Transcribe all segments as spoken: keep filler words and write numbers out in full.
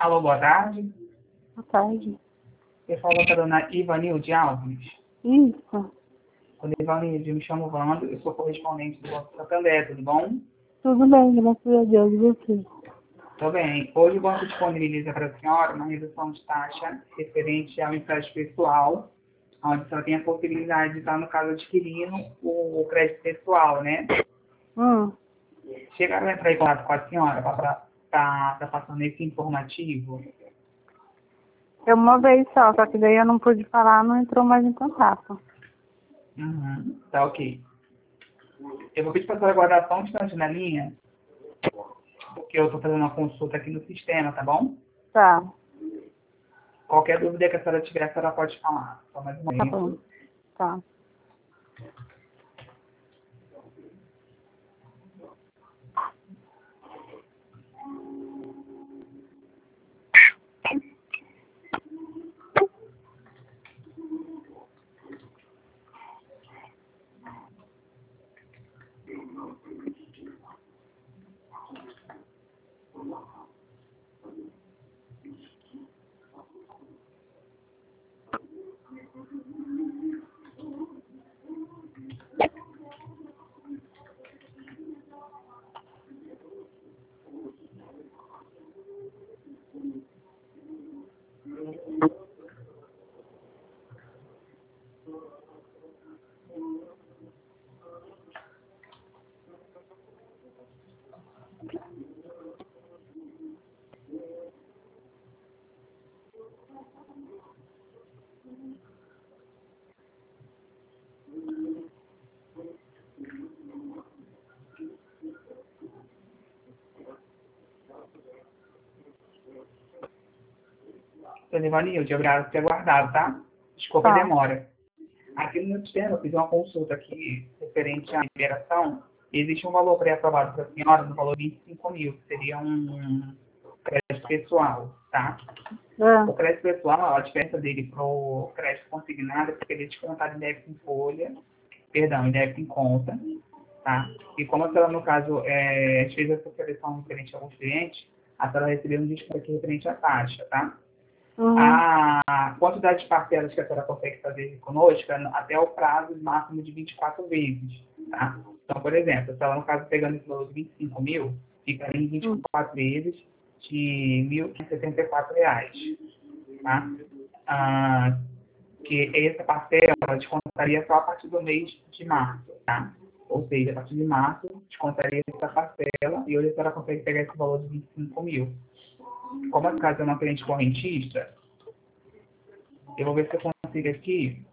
Alô, boa tarde. Boa tarde. Eu falo com a dona Ivanilde Alves. Isso. Dona Ivanilde, me chamo Wanda, eu sou correspondente do Banco Santander, tudo bom? Tudo bem, graças a Deus. E você? Tô bem. Hoje o banco disponibiliza para a senhora uma redução de taxa referente ao empréstimo pessoal, onde a senhora tem a possibilidade de estar, no caso, adquirindo o, o crédito pessoal, né? Hum. Chegaram a entrar em contato com a senhora para estar tá passando esse informativo? Eu uma vez só, só que daí eu não pude falar, não entrou mais em contato. Uhum, tá ok. Eu vou pedir para a senhora guardar só um instante na linha, porque eu estou fazendo uma consulta aqui no sistema, tá bom? Tá, Qualquer dúvida que a senhora tiver, a senhora pode falar. Só mais um tá bom. momento. Tá. Dona Ivanilde, obrigado por ter aguardado, tá? Desculpa a Tá. demora. Aqui no meu sistema, eu fiz uma consulta aqui referente à liberação. Existe um valor pré-aprovado para a senhora no valor de vinte e cinco mil, que seria um crédito pessoal, tá? É. O crédito pessoal, a diferença dele para o crédito consignado é porque ele é descontado em débito em folha, perdão, em débito em conta, tá? E como a senhora, no caso, é, fez essa seleção referente a alguns clientes, a senhora recebeu um desconto aqui referente à taxa, tá? Uhum. A quantidade de parcelas que a senhora consegue fazer conosco é até o prazo máximo de vinte e quatro vezes, tá? Então, por exemplo, se ela, no caso, pegando esse valor de vinte e cinco mil, ficaria em vinte e quatro vezes de mil quinhentos e setenta e quatro reais, tá? Ah, que essa parcela ela descontaria só a partir do mês de março, tá? Ou seja, a partir de março, descontaria essa parcela e hoje a senhora consegue pegar esse valor de vinte e cinco mil. Como a casa é uma cliente correntista, eu vou ver se eu consigo aqui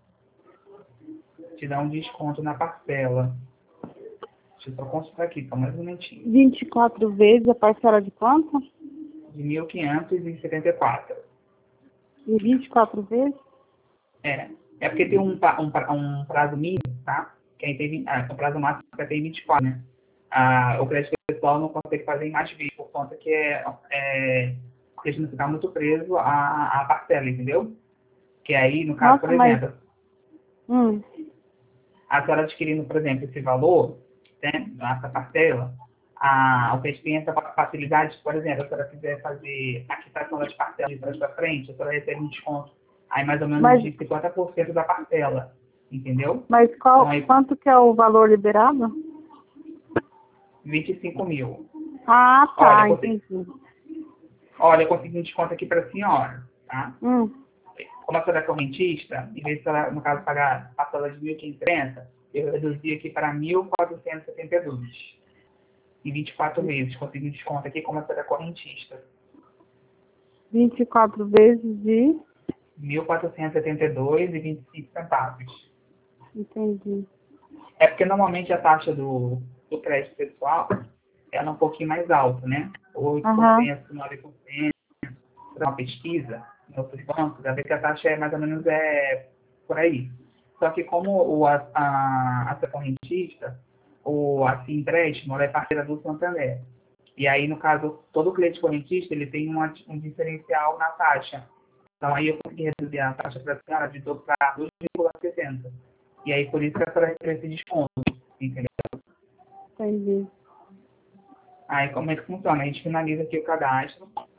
te dar um desconto na parcela. Deixa eu só consultar aqui, só mais um momentinho. vinte e quatro vezes a parcela de quanto? De mil quinhentos e setenta e quatro. E vinte e quatro vezes? É. É porque tem um, pra- um, pra- um prazo mínimo, tá? Que aí tem, ah, o prazo máximo é tem vinte e quatro, né? Ah, o crédito pessoal não consegue fazer em mais vezes, por conta que é, é porque a gente não ficar muito preso à, à parcela, entendeu? Que aí, no caso, por Nossa, mas... exemplo, Hum. a senhora adquirindo, por exemplo, esse valor, né, essa parcela, a, o cliente tem essa facilidade, por exemplo, se a senhora quiser fazer a quitação das parcelas de trás para frente, a senhora recebe um desconto aí mais ou menos Mas, de cinquenta por cento da parcela, entendeu? mas Então qual, aí quanto que é o valor liberado? vinte e cinco mil. Ah, Olha, eu tá, consegui, entendi. olha, eu consegui um desconto aqui para a senhora, tá? Hum. Como a senhora é correntista, em vez de, ela, no caso, pagar a parcela de mil quinhentos e trinta, eu reduzi aqui para mil quatrocentos e setenta e dois. E vinte e quatro vezes. Consegui um desconto aqui como a senhora é correntista. vinte e quatro vezes de... mil quatrocentos e setenta e dois e vinte e cinco centavos. Entendi. É porque normalmente a taxa do, do crédito pessoal ela é um pouquinho mais alta, né? oito por Aham. cento, nove por cento. Para uma pesquisa em outros bancos, a ver que a taxa é mais ou menos é, por aí. Só que como o, a, a, a correntista, o assim, empréstimo, ela é parceira do Santander. E aí, no caso, todo cliente correntista, ele tem uma, um diferencial na taxa. Então, aí eu consegui reduzir a taxa para a senhora de dois vírgula setenta. E aí, por isso que a senhora recebeu esse desconto, entendeu? Entendi. Aí, como é que funciona? A gente finaliza aqui o cadastro,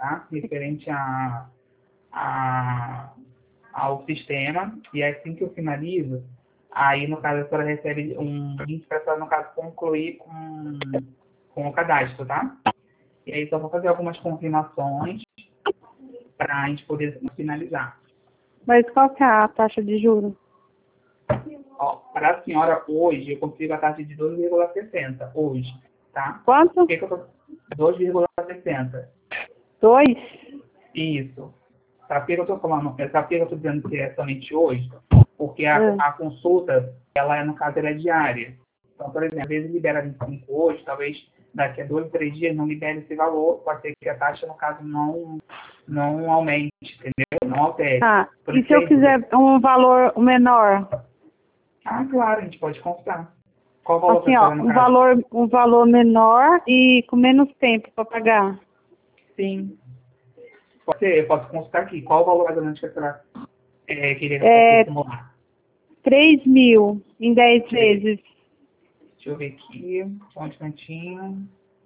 tá? Referente a, a, ao sistema. E assim que eu finalizo, aí, no caso, a senhora recebe um link para a senhora, no caso, concluir com, com o cadastro, tá? E aí, só vou fazer algumas confirmações para a gente poder finalizar. Mas qual que é a taxa de juros? Ó, para a senhora, hoje, eu consigo a taxa de doze vírgula sessenta, hoje, tá? Quanto? Por que que eu tô... doze vírgula sessenta. Dois? Isso. Sabe por que eu estou falando? Sabe por que eu estou dizendo que é somente hoje? Porque a, É. a consulta, ela é, no caso, ela é diária. Então, por exemplo, às vezes libera vinte e cinco hoje, talvez daqui a dois, três dias não libere esse valor, pode ser que a taxa, no caso, não, não aumente, entendeu? Não altere. Tá. Por E isso se eu aí, quiser um valor menor? ah, claro, a gente pode consultar. Qual o valor Assim, para a ó, senhora, no um caso? valor, um valor menor e com menos tempo para pagar. Sim. Pode ser, eu posso consultar aqui. Qual o valor mais ou menos que a senhora é, queria É simular? três mil em dez Três. vezes. Deixa eu ver aqui, só um instantinho.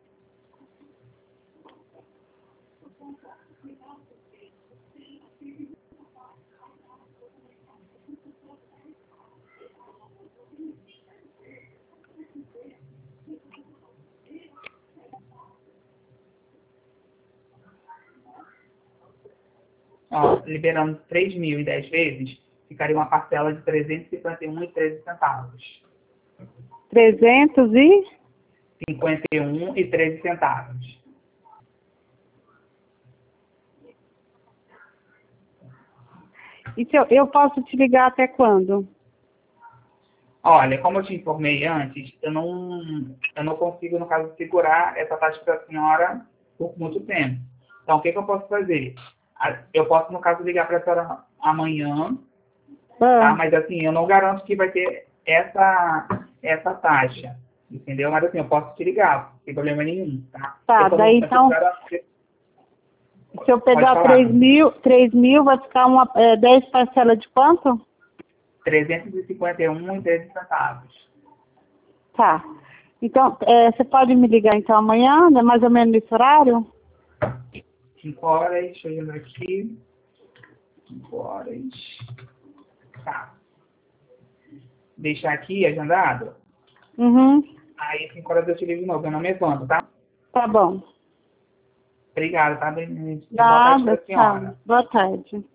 Ó, liberando três mil e dez vezes, ficaria uma parcela de trezentos e cinquenta e um e treze centavos. trezentos e? cinquenta e um e treze centavos. E se eu, eu posso te ligar até quando? Olha, como eu te informei antes, eu não, eu não consigo, no caso, segurar essa taxa para a senhora por muito tempo. Então, o que, que eu posso fazer? A- Eu posso, no caso, ligar para a senhora amanhã, tá? Ah, Mas, assim, eu não garanto que vai ter essa, essa taxa, entendeu? Mas, assim, eu posso te ligar, sem problema nenhum, tá? tá, Eu tô, daí eu tô, então, se eu pode pegar falar. três mil, três mil vai ficar uma, é, dez parcelas de quanto? trezentos e cinquenta e um e treze centavos. Tá. Então, é, você pode me ligar então amanhã, né, mais ou menos nesse horário? cinco horas, deixa eu ver aqui. cinco horas. Tá. Deixar aqui agendado. Uhum. Aí, cinco horas eu te ligo de novo. Meu nome é Wanda, tá? Tá bom. Obrigado, tá? Bem, boa tarde Nada, pra senhora. tá. Boa tarde.